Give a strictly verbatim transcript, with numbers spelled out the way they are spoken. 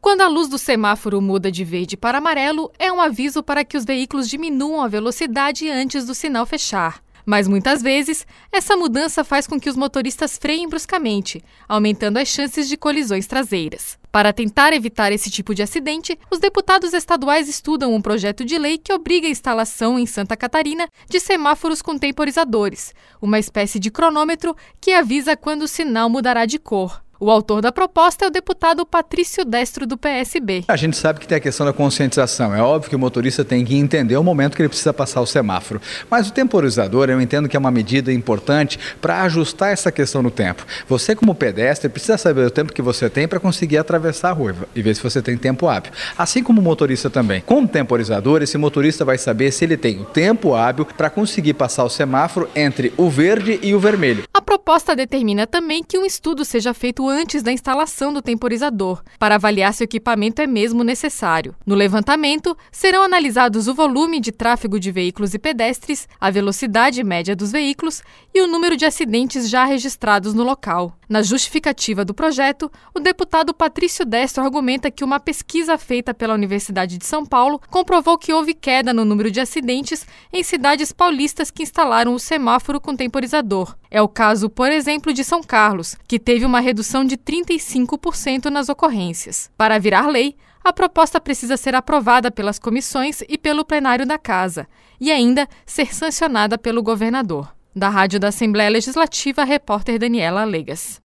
Quando a luz do semáforo muda de verde para amarelo, é um aviso para que os veículos diminuam a velocidade antes do sinal fechar. Mas muitas vezes, essa mudança faz com que os motoristas freiem bruscamente, aumentando as chances de colisões traseiras. Para tentar evitar esse tipo de acidente, os deputados estaduais estudam um projeto de lei que obriga a instalação em Santa Catarina de semáforos com temporizadores, uma espécie de cronômetro que avisa quando o sinal mudará de cor. O autor da proposta é o deputado Patrício Destro, do P S B. A gente sabe que tem a questão da conscientização. É óbvio que o motorista tem que entender o momento que ele precisa passar o semáforo. Mas o temporizador, eu entendo que é uma medida importante para ajustar essa questão no tempo. Você, como pedestre, precisa saber o tempo que você tem para conseguir atravessar a rua e ver se você tem tempo hábil. Assim como o motorista também. Com o temporizador, esse motorista vai saber se ele tem o tempo hábil para conseguir passar o semáforo entre o verde e o vermelho. A proposta determina também que um estudo seja feito antes da instalação do temporizador, para avaliar se o equipamento é mesmo necessário. No levantamento, serão analisados o volume de tráfego de veículos e pedestres, a velocidade média dos veículos e o número de acidentes já registrados no local. Na justificativa do projeto, o deputado Patrício Destro argumenta que uma pesquisa feita pela Universidade de São Paulo comprovou que houve queda no número de acidentes em cidades paulistas que instalaram o semáforo com temporizador. É o caso, por exemplo, de São Carlos, que teve uma redução de trinta e cinco por cento nas ocorrências. Para virar lei, a proposta precisa ser aprovada pelas comissões e pelo plenário da Casa, e ainda ser sancionada pelo governador. Da Rádio da Assembleia Legislativa, a repórter Daniela Legas.